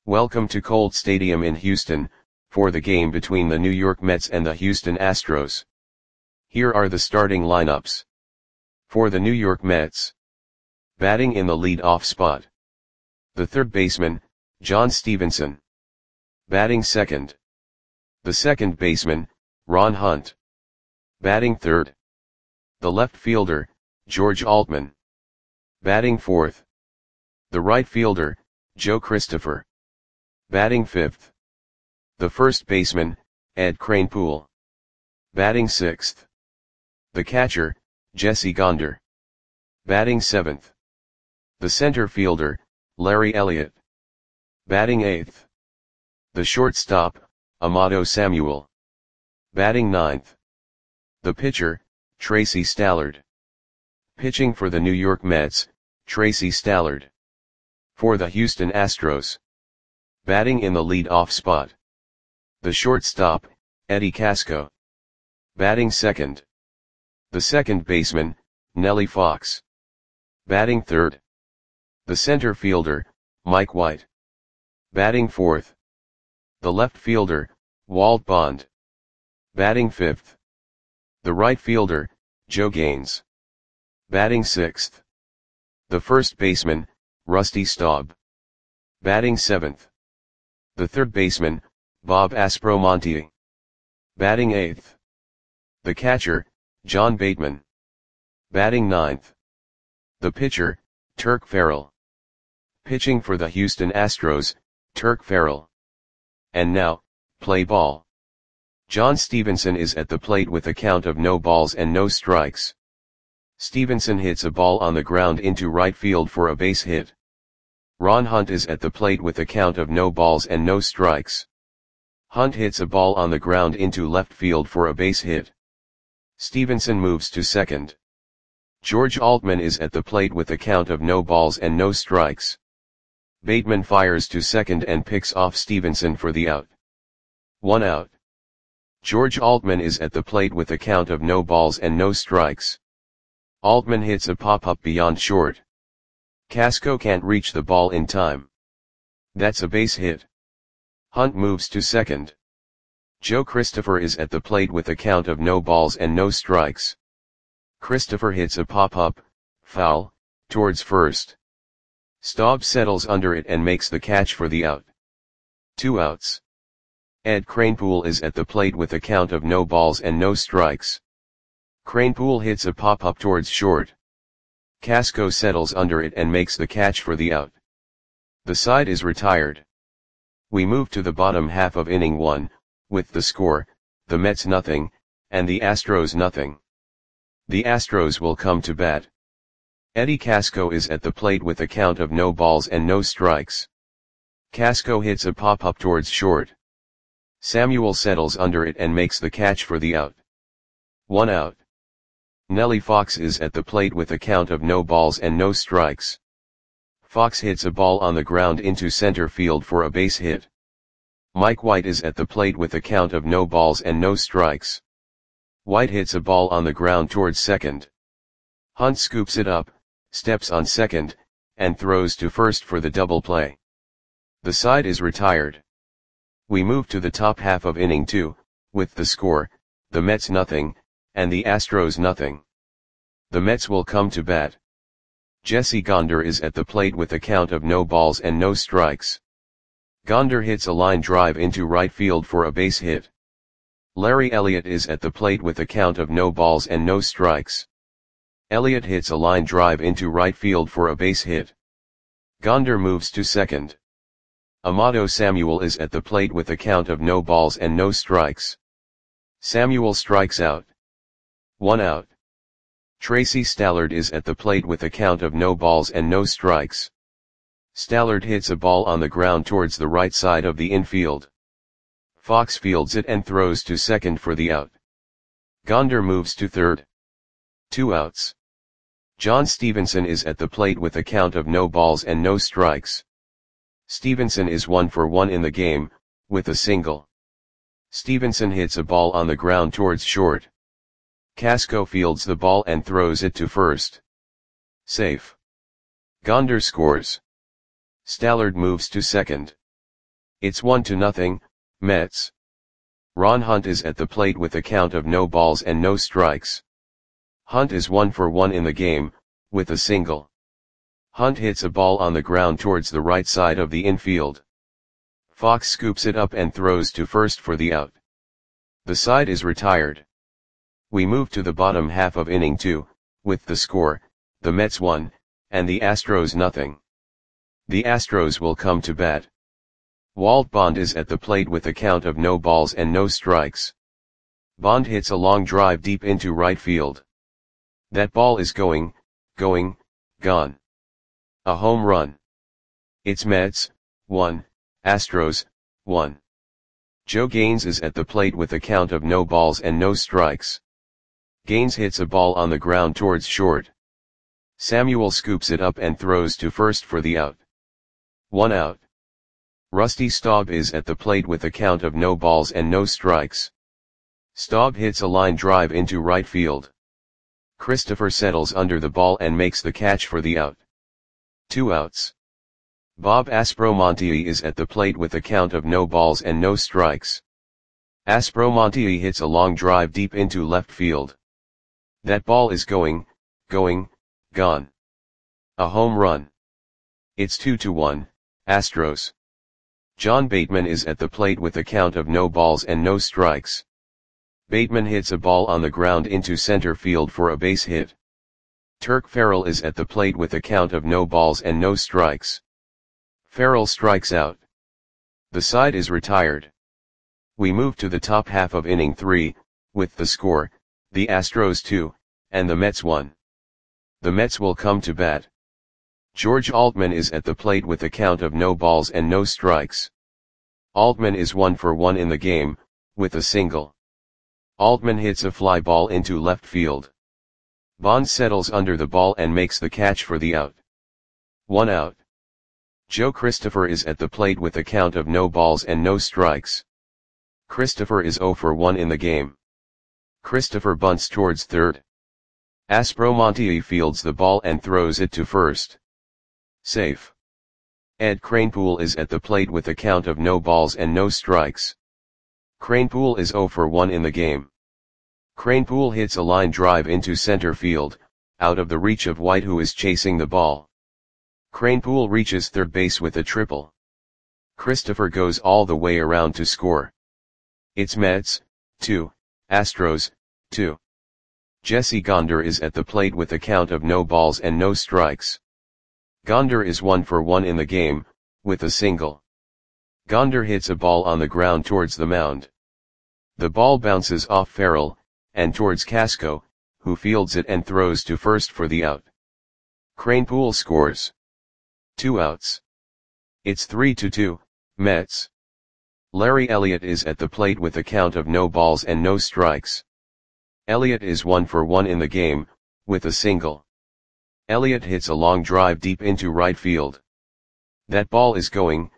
Welcome to Colt Stadium in Houston, for the game between the New York Mets and the Houston Astros. Here are the starting lineups. For the New York Mets. Batting in the lead-off spot. The third baseman, John Stevenson. Batting second. The second baseman, Ron Hunt. Batting third. The left fielder, George Altman. Batting fourth. The right fielder, Joe Christopher. Batting fifth. The first baseman, Ed Kranepool. Batting sixth. The catcher, Jesse Gonder. Batting seventh. The center fielder, Larry Elliott. Batting eighth. The shortstop, Amado Samuel. Batting ninth. The pitcher, Tracy Stallard. Pitching for the New York Mets, Tracy Stallard. For the Houston Astros. Batting in the lead-off spot. The shortstop, Eddie Casco. Batting second. The second baseman, Nellie Fox. Batting third. The center fielder, Mike White. Batting fourth. The left fielder, Walt Bond. Batting fifth. The right fielder, Joe Gaines. Batting sixth. The first baseman, Rusty Staub. Batting seventh. The third baseman, Bob Aspromonte. Batting eighth. The catcher, John Bateman. Batting ninth. The pitcher, Turk Farrell. Pitching for the Houston Astros, Turk Farrell. And now, play ball. John Stevenson is at the plate with a count of no balls and no strikes. Stevenson hits a ball on the ground into right field for a base hit. Ron Hunt is at the plate with a count of no balls and no strikes. Hunt hits a ball on the ground into left field for a base hit. Stevenson moves to second. George Altman is at the plate with a count of no balls and no strikes. Bateman fires to second and picks off Stevenson for the out. 1 out. George Altman is at the plate with a count of no balls and no strikes. Altman hits a pop-up beyond short. Casco can't reach the ball in time. That's a base hit. Hunt moves to second. Joe Christopher is at the plate with a count of no balls and no strikes. Christopher hits a pop-up, foul, towards first. Staub settles under it and makes the catch for the out. 2 outs. Ed Kranepool is at the plate with a count of no balls and no strikes. Kranepool hits a pop-up towards short. Casco settles under it and makes the catch for the out. The side is retired. We move to the bottom half of inning 1, with the score, the Mets nothing, and the Astros nothing. The Astros will come to bat. Eddie Casco is at the plate with a count of no balls and no strikes. Casco hits a pop-up towards short. Samuel settles under it and makes the catch for the out. 1 out. Nellie Fox is at the plate with a count of no balls and no strikes. Fox hits a ball on the ground into center field for a base hit. Mike White is at the plate with a count of no balls and no strikes. White hits a ball on the ground towards second. Hunt scoops it up, steps on second, and throws to first for the double play. The side is retired. We move to the top half of inning 2, with the score, the Mets nothing, and the Astros nothing. The Mets will come to bat. Jesse Gonder is at the plate with a count of no balls and no strikes. Gonder hits a line drive into right field for a base hit. Larry Elliott is at the plate with a count of no balls and no strikes. Elliott hits a line drive into right field for a base hit. Gonder moves to second. Amado Samuel is at the plate with a count of no balls and no strikes. Samuel strikes out. 1 out. Tracy Stallard is at the plate with a count of no balls and no strikes. Stallard hits a ball on the ground towards the right side of the infield. Fox fields it and throws to second for the out. Gonder moves to third. 2 outs. John Stevenson is at the plate with a count of no balls and no strikes. Stevenson is 1 for 1 in the game, with a single. Stevenson hits a ball on the ground towards short. Casco fields the ball and throws it to first. Safe. Gonder scores. Stallard moves to second. It's 1-0, Mets. Ron Hunt is at the plate with a count of no balls and no strikes. Hunt is 1 for 1 in the game, with a single. Hunt hits a ball on the ground towards the right side of the infield. Fox scoops it up and throws to first for the out. The side is retired. We move to the bottom half of inning 2, with the score, the Mets 1, and the Astros 0. The Astros will come to bat. Walt Bond is at the plate with a count of no balls and no strikes. Bond hits a long drive deep into right field. That ball is going, gone. A home run. It's Mets 1, Astros 1. Joe Gaines is at the plate with a count of no balls and no strikes. Gaines hits a ball on the ground towards short. Samuel scoops it up and throws to first for the out. 1 out. Rusty Staub is at the plate with a count of no balls and no strikes. Staub hits a line drive into right field. Christopher settles under the ball and makes the catch for the out. 2 outs. Bob Aspromonte is at the plate with a count of no balls and no strikes. Aspromonte hits a long drive deep into left field. That ball is going, gone. A home run. It's 2-1, Astros. John Bateman is at the plate with a count of no balls and no strikes. Bateman hits a ball on the ground into center field for a base hit. Turk Farrell is at the plate with a count of no balls and no strikes. Farrell strikes out. The side is retired. We move to the top half of inning 3, with the score, the Astros 2, and the Mets 1. The Mets will come to bat. George Altman is at the plate with a count of no balls and no strikes. Altman is 1 for 1 in the game, with a single. Altman hits a fly ball into left field. Bond settles under the ball and makes the catch for the out. 1 out. Joe Christopher is at the plate with a count of no balls and no strikes. Christopher is 0 for 1 in the game. Christopher bunts towards third. Aspromonte fields the ball and throws it to first. Safe. Ed Kranepool is at the plate with a count of no balls and no strikes. Kranepool is 0 for 1 in the game. Kranepool hits a line drive into center field, out of the reach of White, who is chasing the ball. Kranepool reaches third base with a triple. Christopher goes all the way around to score. It's Mets 2, Astros 2. Jesse Gonder is at the plate with a count of no balls and no strikes. Gonder is 1 for 1 in the game, with a single. Gonder hits a ball on the ground towards the mound. The ball bounces off Farrell, and towards Casco, who fields it and throws to first for the out. Kranepool scores. 2 outs. It's 3-2, Mets. Larry Elliott is at the plate with a count of no balls and no strikes. Elliott is 1 for 1 in the game, with a single. Elliott hits a long drive deep into right field. That ball is going,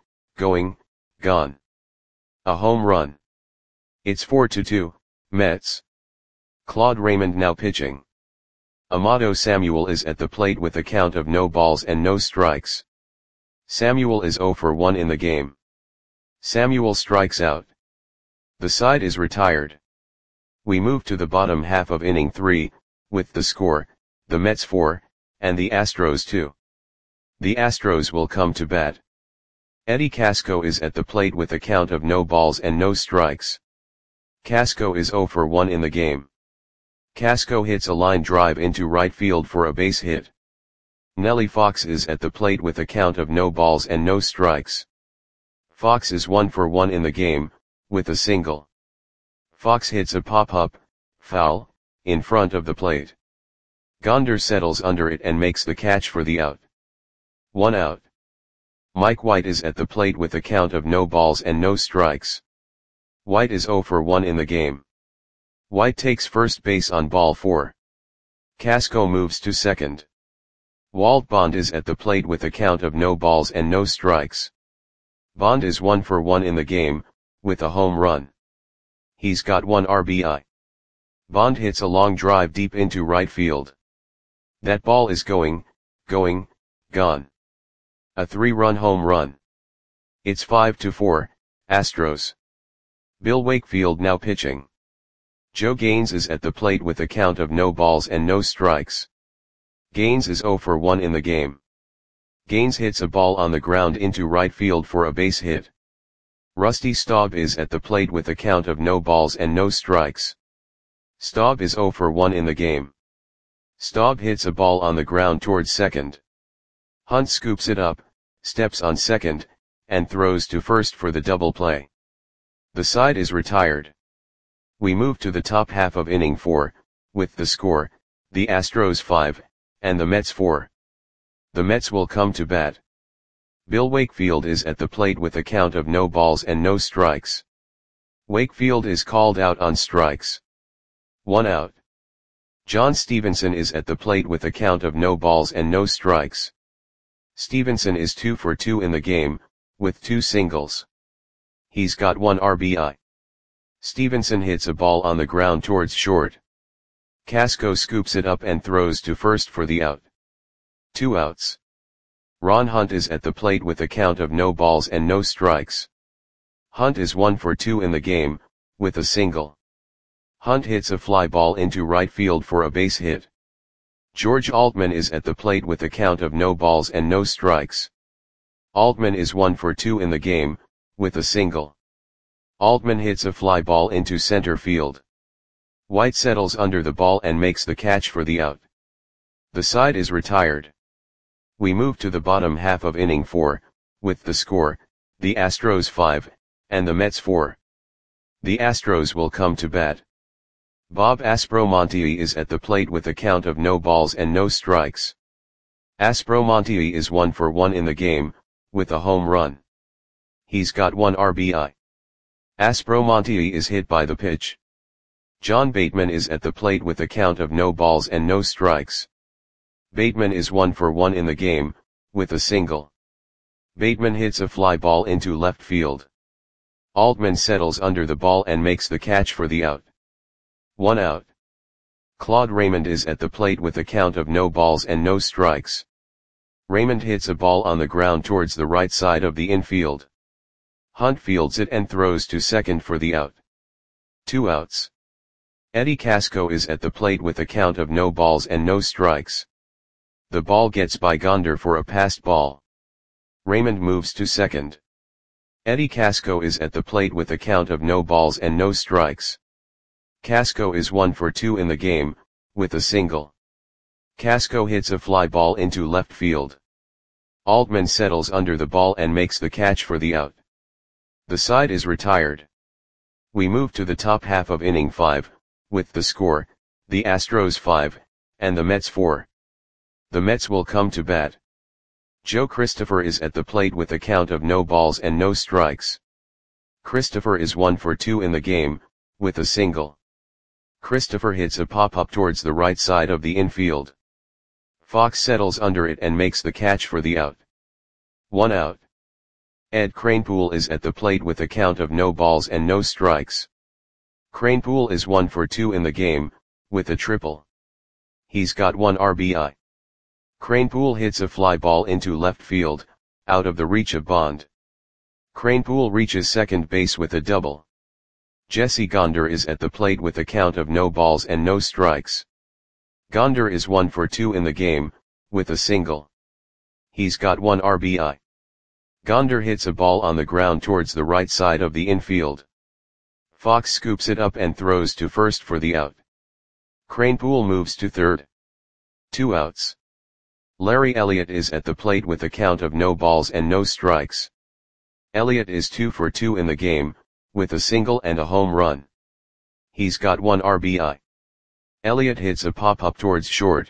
gone. A home run. It's 4-2, Mets. Claude Raymond now pitching. Amato Samuel is at the plate with a count of no balls and no strikes. Samuel is 0 for 1 in the game. Samuel strikes out. The side is retired. We move to the bottom half of inning 3, with the score, the Mets 4, and the Astros 2. The Astros will come to bat. Eddie Casco is at the plate with a count of no balls and no strikes. Casco is 0 for 1 in the game. Casco hits a line drive into right field for a base hit. Nellie Fox is at the plate with a count of no balls and no strikes. Fox is 1 for 1 in the game, with a single. Fox hits a pop-up, foul, in front of the plate. Gonder settles under it and makes the catch for the out. 1 out. Mike White is at the plate with a count of no balls and no strikes. White is 0 for 1 in the game. White takes first base on ball 4. Casco moves to second. Walt Bond is at the plate with a count of no balls and no strikes. Bond is 1 for 1 in the game, with a home run. He's got 1 RBI. Bond hits a long drive deep into right field. That ball is going, gone. A 3-run home run. It's 5-4, Astros. Bill Wakefield now pitching. Joe Gaines is at the plate with a count of no balls and no strikes. Gaines is 0 for 1 in the game. Gaines hits a ball on the ground into right field for a base hit. Rusty Staub is at the plate with a count of no balls and no strikes. Staub is 0 for 1 in the game. Staub hits a ball on the ground towards second. Hunt scoops it up, steps on second, and throws to first for the double play. The side is retired. We move to the top half of inning 4, with the score, the Astros 5, and the Mets 4. The Mets will come to bat. Bill Wakefield is at the plate with a count of no balls and no strikes. Wakefield is called out on strikes. 1 out. John Stevenson is at the plate with a count of no balls and no strikes. Stevenson is 2 for 2 in the game, with 2 singles. He's got 1 RBI. Stevenson hits a ball on the ground towards short. Casco scoops it up and throws to first for the out. 2 outs. Ron Hunt is at the plate with a count of no balls and no strikes. Hunt is 1 for 2 in the game, with a single. Hunt hits a fly ball into right field for a base hit. George Altman is at the plate with a count of no balls and no strikes. Altman is 1 for 2 in the game, with a single. Altman hits a fly ball into center field. White settles under the ball and makes the catch for the out. The side is retired. We move to the bottom half of inning 4, with the score, the Astros 5, and the Mets 4. The Astros will come to bat. Bob Aspromonte is at the plate with a count of no balls and no strikes. Aspromonte is 1 for 1 in the game, with a home run. He's got 1 RBI. Aspromonte is hit by the pitch. John Bateman is at the plate with a count of no balls and no strikes. Bateman is 1 for 1 in the game, with a single. Bateman hits a fly ball into left field. Altman settles under the ball and makes the catch for the out. 1 out. Claude Raymond is at the plate with a count of no balls and no strikes. Raymond hits a ball on the ground towards the right side of the infield. Hunt fields it and throws to second for the out. 2 outs. Eddie Casco is at the plate with a count of no balls and no strikes. The ball gets by Gonder for a passed ball. Raymond moves to second. Eddie Casco is at the plate with a count of no balls and no strikes. Casco is 1 for 2 in the game, with a single. Casco hits a fly ball into left field. Altman settles under the ball and makes the catch for the out. The side is retired. We move to the top half of inning 5, with the score, the Astros 5, and the Mets 4. The Mets will come to bat. Joe Christopher is at the plate with a count of no balls and no strikes. Christopher is 1 for 2 in the game, with a single. Christopher hits a pop-up towards the right side of the infield. Fox settles under it and makes the catch for the out. 1 out. Ed Kranepool is at the plate with a count of no balls and no strikes. Kranepool is 1 for 2 in the game, with a triple. He's got 1 RBI. Kranepool hits a fly ball into left field, out of the reach of Bond. Kranepool reaches second base with a double. Jesse Gonder is at the plate with a count of no balls and no strikes. Gonder is 1 for 2 in the game, with a single. He's got 1 RBI. Gonder hits a ball on the ground towards the right side of the infield. Fox scoops it up and throws to first for the out. Kranepool moves to third. 2 outs. Larry Elliott is at the plate with a count of no balls and no strikes. Elliott is 2 for 2 in the game, with a single and a home run. He's got 1 RBI. Elliott hits a pop-up towards short.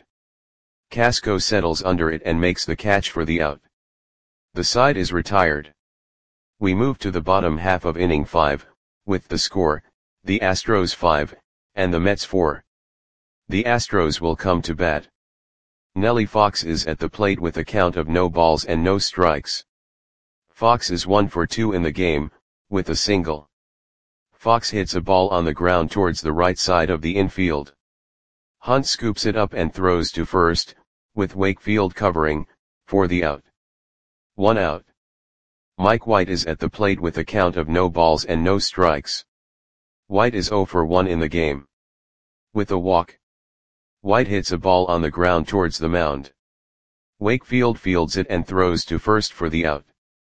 Casco settles under it and makes the catch for the out. The side is retired. We move to the bottom half of inning 5, with the score, the Astros 5, and the Mets 4. The Astros will come to bat. Nellie Fox is at the plate with a count of no balls and no strikes. Fox is 1 for 2 in the game, with a single. Fox hits a ball on the ground towards the right side of the infield. Hunt scoops it up and throws to first, with Wakefield covering, for the out. 1 out. Mike White is at the plate with a count of no balls and no strikes. White is 0 for 1 in the game. With a walk, White hits a ball on the ground towards the mound. Wakefield fields it and throws to first for the out.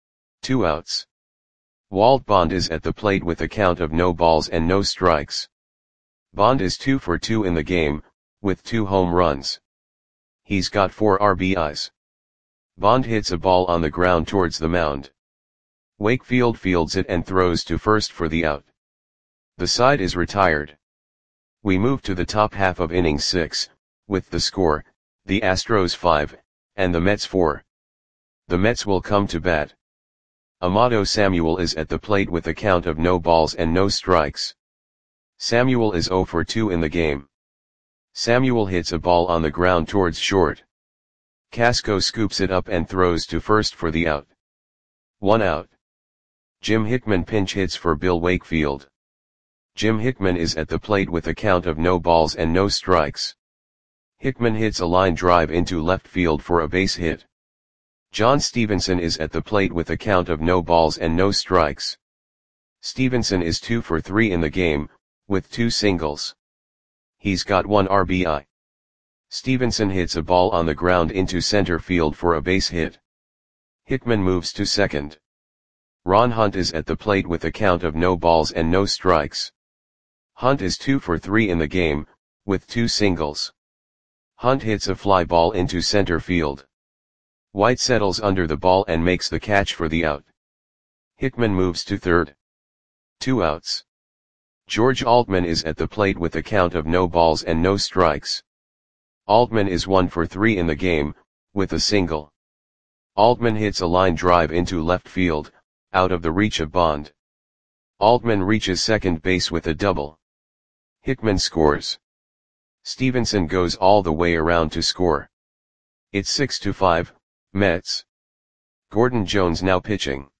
2 outs. Walt Bond is at the plate with a count of no balls and no strikes. Bond is 2 for 2 in the game, with 2 home runs. He's got 4 RBIs. Bond hits a ball on the ground towards the mound. Wakefield fields it and throws to first for the out. The side is retired. We move to the top half of inning 6, with the score, the Astros 5, and the Mets 4. The Mets will come to bat. Amato Samuel is at the plate with a count of no balls and no strikes. Samuel is 0 for 2 in the game. Samuel hits a ball on the ground towards short. Casco scoops it up and throws to first for the out. 1 out. Jim Hickman pinch hits for Bill Wakefield. Jim Hickman is at the plate with a count of no balls and no strikes. Hickman hits a line drive into left field for a base hit. John Stevenson is at the plate with a count of no balls and no strikes. Stevenson is 2 for 3 in the game, with 2 singles. He's got 1 RBI. Stevenson hits a ball on the ground into center field for a base hit. Hickman moves to second. Ron Hunt is at the plate with a count of no balls and no strikes. Hunt is 2 for 3 in the game, with 2 singles. Hunt hits a fly ball into center field. White settles under the ball and makes the catch for the out. Hickman moves to third. 2 outs. George Altman is at the plate with a count of no balls and no strikes. Altman is 1 for 3 in the game, with a single. Altman hits a line drive into left field, out of the reach of Bond. Altman reaches second base with a double. Hickman scores. Stevenson goes all the way around to score. It's 6-5, Mets. Gordon Jones now pitching.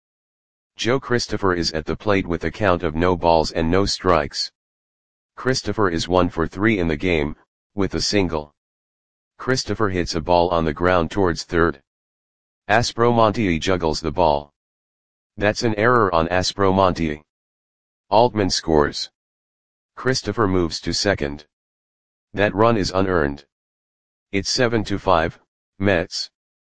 Joe Christopher is at the plate with a count of no balls and no strikes. Christopher is 1 for 3 in the game, with a single. Christopher hits a ball on the ground towards third. Aspromonte juggles the ball. That's an error on Aspromonte. Altman scores. Christopher moves to second. That run is unearned. It's 7-5, Mets.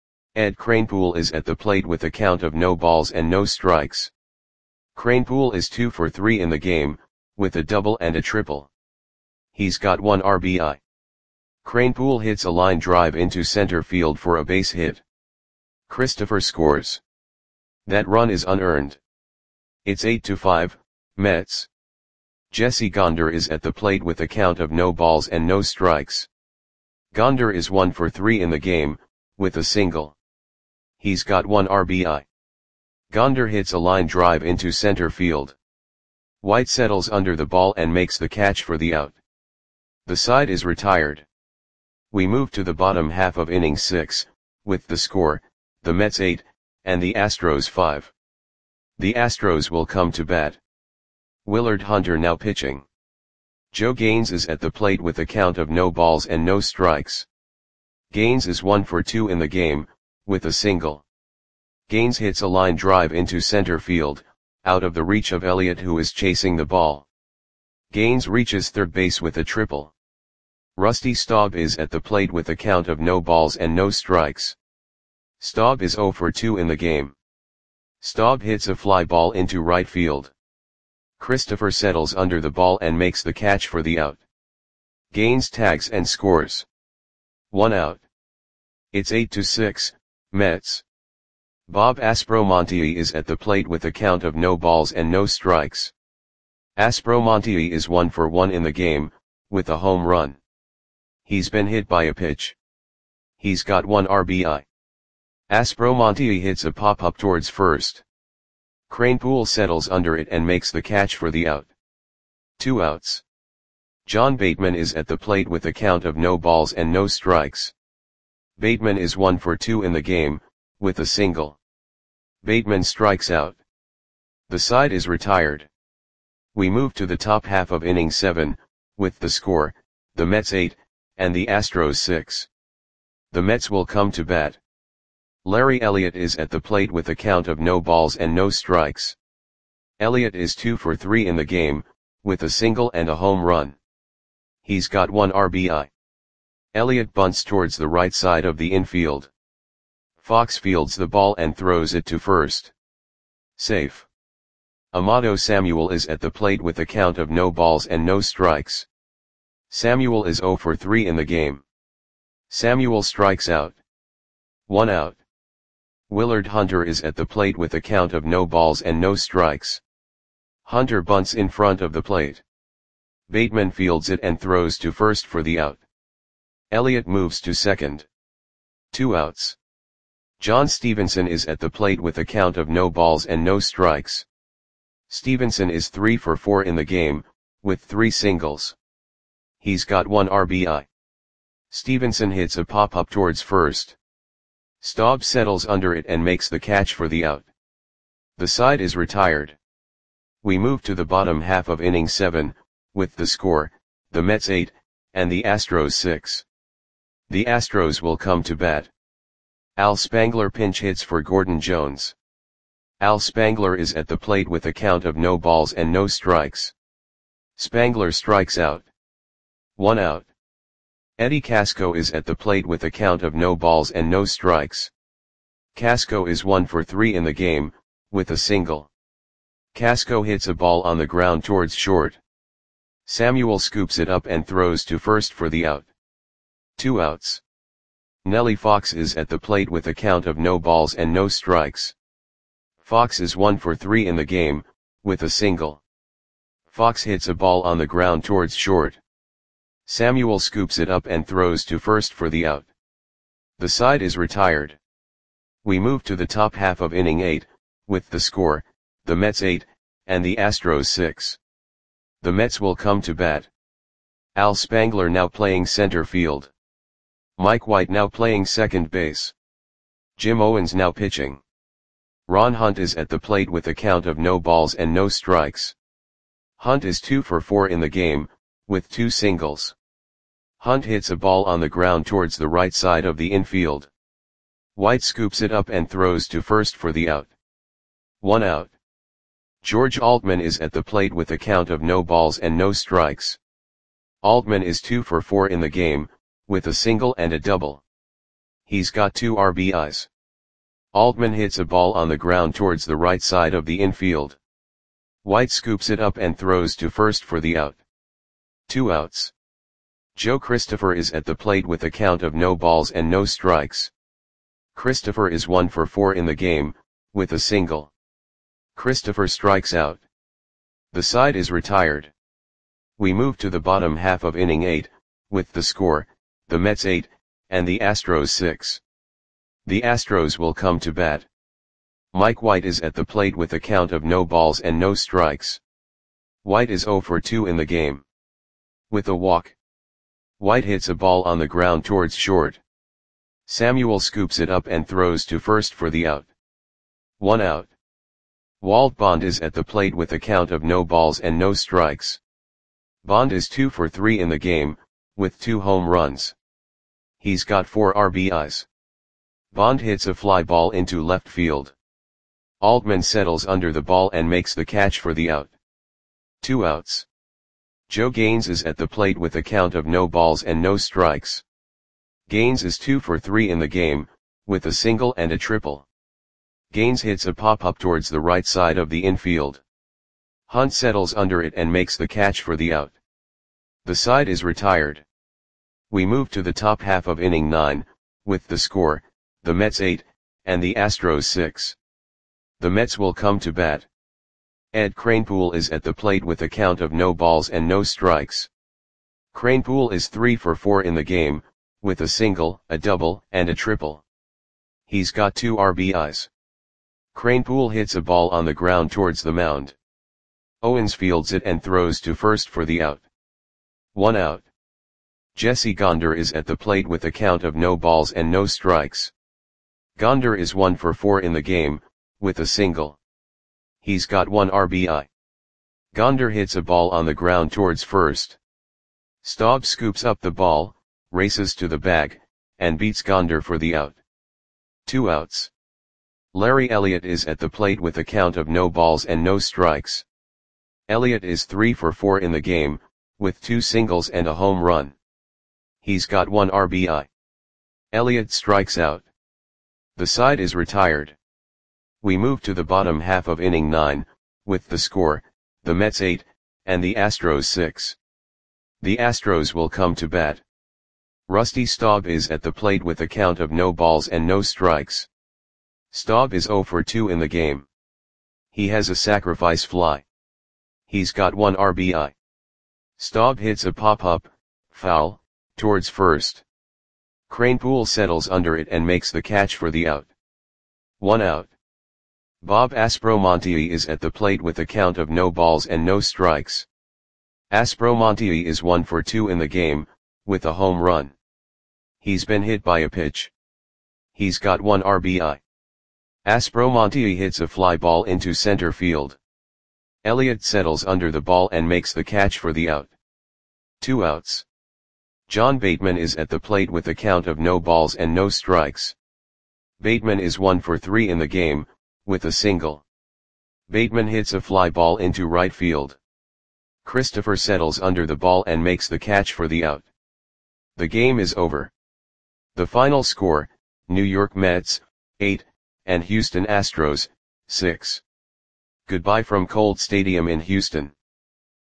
Ed Kranepool is at the plate with a count of no balls and no strikes. Kranepool is 2 for 3 in the game, with a double and a triple. He's got 1 RBI. Kranepool hits a line drive into center field for a base hit. Christopher scores. That run is unearned. It's 8-5, Mets. Jesse Gonder is at the plate with a count of no balls and no strikes. Gonder is 1 for 3 in the game, with a single. He's got 1 RBI. Gonder hits a line drive into center field. White settles under the ball and makes the catch for the out. The side is retired. We move to the bottom half of inning 6, with the score, the Mets 8, and the Astros 5. The Astros will come to bat. Willard Hunter now pitching. Joe Gaines is at the plate with a count of no balls and no strikes. Gaines is 1 for 2 in the game, with a single. Gaines hits a line drive into center field, out of the reach of Elliott who is chasing the ball. Gaines reaches third base with a triple. Rusty Staub is at the plate with a count of no balls and no strikes. Staub is 0 for 2 in the game. Staub hits a fly ball into right field. Christopher settles under the ball and makes the catch for the out. Gaines tags and scores. 1 out. It's 8-6, Mets. Bob Aspromonte is at the plate with a count of no balls and no strikes. Aspromonte is 1 for 1 in the game, with a home run. He's been hit by a pitch. He's got 1 RBI. Aspromonte hits a pop-up towards first. Kranepool settles under it and makes the catch for the out. 2 outs. John Bateman is at the plate with a count of no balls and no strikes. Bateman is 1 for 2 in the game, with a single. Bateman strikes out. The side is retired. We move to the top half of inning 7, with the score, the Mets 8, and the Astros 6. The Mets will come to bat. Larry Elliott is at the plate with a count of no balls and no strikes. Elliott is 2 for 3 in the game, with a single and a home run. He's got 1 RBI. Elliott bunts towards the right side of the infield. Fox fields the ball and throws it to first. Safe. Amato Samuel is at the plate with a count of no balls and no strikes. Samuel is 0 for 3 in the game. Samuel strikes out. 1 out. Willard Hunter is at the plate with a count of no balls and no strikes. Hunter bunts in front of the plate. Bateman fields it and throws to first for the out. Elliott moves to second. 2 outs. John Stevenson is at the plate with a count of no balls and no strikes. Stevenson is 3 for 4 in the game, with 3 singles. He's got 1 RBI. Stevenson hits a pop-up towards first. Staub settles under it and makes the catch for the out. The side is retired. We move to the bottom half of inning 7, with the score, the Mets 8, and the Astros 6. The Astros will come to bat. Al Spangler pinch hits for Gordon Jones. Al Spangler is at the plate with a count of no balls and no strikes. Spangler strikes out. 1 out. Eddie Casco is at the plate with a count of no balls and no strikes. Casco is 1 for 3 in the game, with a single. Casco hits a ball on the ground towards short. Samuel scoops it up and throws to first for the out. 2 outs. Nellie Fox is at the plate with a count of no balls and no strikes. Fox is 1 for 3 in the game, with a single. Fox hits a ball on the ground towards short. Samuel scoops it up and throws to first for the out. The side is retired. We move to the top half of inning 8, with the score, the Mets 8, and the Astros 6. The Mets will come to bat. Al Spangler now playing center field. Mike White now playing second base. Jim Owens now pitching. Ron Hunt is at the plate with a count of no balls and no strikes. Hunt is 2 for 4 in the game, with 2 singles. Hunt hits a ball on the ground towards the right side of the infield. White scoops it up and throws to first for the out. 1 out. George Altman is at the plate with a count of no balls and no strikes. Altman is 2 for 4 in the game, with a single and a double. He's got 2 RBIs. Altman hits a ball on the ground towards the right side of the infield. White scoops it up and throws to first for the out. 2 outs. Joe Christopher is at the plate with a count of no balls and no strikes. Christopher is 1 for 4 in the game, with a single. Christopher strikes out. The side is retired. We move to the bottom half of inning 8, with the score, the Mets 8, and the Astros 6. The Astros will come to bat. Mike White is at the plate with a count of no balls and no strikes. White is 0 for 2 in the game. With a walk. White hits a ball on the ground towards short. Samuel scoops it up and throws to first for the out. 1 out. Walt Bond is at the plate with a count of no balls and no strikes. Bond is 2 for 3 in the game, with 2 home runs. He's got 4 RBIs. Bond hits a fly ball into left field. Altman settles under the ball and makes the catch for the out. 2 outs. Joe Gaines is at the plate with a count of no balls and no strikes. Gaines is 2 for 3 in the game, with a single and a triple. Gaines hits a pop-up towards the right side of the infield. Hunt settles under it and makes the catch for the out. The side is retired. We move to the top half of inning 9, with the score, the Mets 8, and the Astros 6. The Mets will come to bat. Ed Kranepool is at the plate with a count of no balls and no strikes. Kranepool is 3 for 4 in the game, with a single, a double, and a triple. He's got 2 RBIs. Kranepool hits a ball on the ground towards the mound. Owens fields it and throws to first for the out. 1 out. Jesse Gonder is at the plate with a count of no balls and no strikes. Gonder is 1 for 4 in the game, with a single. He's got 1 RBI. Gonder hits a ball on the ground towards first. Staub scoops up the ball, races to the bag, and beats Gonder for the out. 2 outs. Larry Elliott is at the plate with a count of no balls and no strikes. Elliott is 3 for 4 in the game, with 2 singles and a home run. He's got 1 RBI. Elliott strikes out. The side is retired. We move to the bottom half of inning 9, with the score, the Mets 8, and the Astros 6. The Astros will come to bat. Rusty Staub is at the plate with a count of no balls and no strikes. Staub is 0 for 2 in the game. He has a sacrifice fly. He's got 1 RBI. Staub hits a pop-up, foul, towards first. Kranepool settles under it and makes the catch for the out. 1 out. Bob Aspromonte is at the plate with a count of no balls and no strikes. Aspromonte is 1 for 2 in the game, with a home run. He's been hit by a pitch. He's got 1 RBI. Aspromonte hits a fly ball into center field. Elliott settles under the ball and makes the catch for the out. 2 outs. John Bateman is at the plate with a count of no balls and no strikes. Bateman is 1 for 3 in the game, with a single. Bateman hits a fly ball into right field. Christopher settles under the ball and makes the catch for the out. The game is over. The final score, New York Mets, 8, and Houston Astros, 6. Goodbye from Colt Stadium in Houston.